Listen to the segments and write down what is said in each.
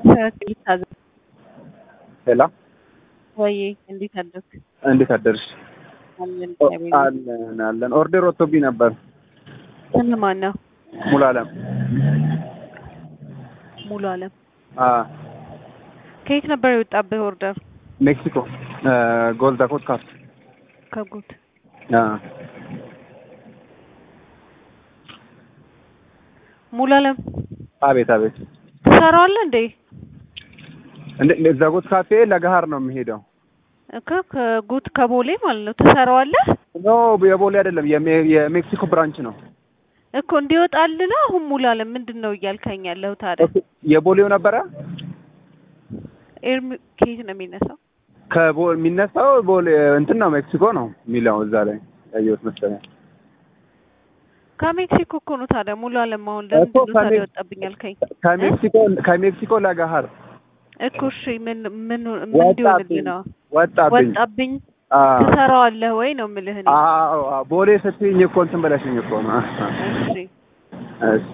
ሄላ ወይ እንዴት አደርክ? እንዴት አደርሽ? አለን ኦርደር ወጥቶብኝ ነበር። ማን ነው? ሙሉ አለም። ሙሉ አለም። ከየት ነበር የወጣብህ ኦርደር? ሜክሲኮ ጎልዳ ፖድካስት ከጉት ሙሉ አለም። አቤት አቤት። ትሰራዋለህ እንዴ? ዘጎት ካፌ ለገሃር ነው የሚሄደው። ከጉት ከቦሌ ማለት ነው። ትሰራዋለህ? ኖ የቦሌ አይደለም፣ የሜክሲኮ ብራንች ነው እኮ። እንዲወጣልህ ነው አሁን። ሙሉ አለም ምንድነው እያልከኝ ያለው ታዲያ? የቦሌው ነበረ። ከየት ነው የሚነሳው? የሚነሳው ቦሌ እንትን ነው፣ ሜክሲኮ ነው የሚለው እዛ ላይ ያየሁት መሰለኝ። ከሜክሲኮ እኮ ነው ታዲያ። ሙሉ አለም አሁን ለምንድን ነው ታዲያ ወጣብኝ ያልከኝ? ከሜክሲኮ ለገሃር እኮ። እሺ ምን እንዲሆንልህ ነው? ወጣብኝ። ትሰራዋለህ ወይ ነው የምልህ እኔ። አዎ ቦሌ ስትይኝ እኮ እንትን ብለሽኝ እኮ ነው። እሺ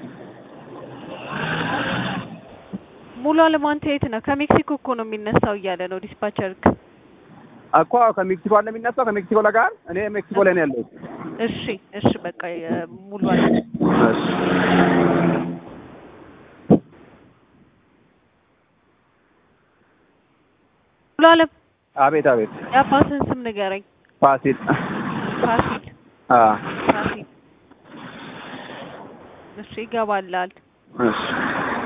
ሙሉ አለም አንተ የት ነህ? ከሜክሲኮ እኮ ነው የሚነሳው እያለ ነው ዲስፓቸርክ እኮ። ከሜክሲኮ አለ የሚነሳው፣ ከሜክሲኮ ለገሃር። እኔ ሜክሲኮ ላይ ነው ያለሁት። እሺ በቃ ሙሉ አለም። እሺ ሙሉ አለም። አቤት አቤት። የአባትህን ስም ንገረኝ። ፋሲል። ፋሲል። እሺ ይገባላል። እሺ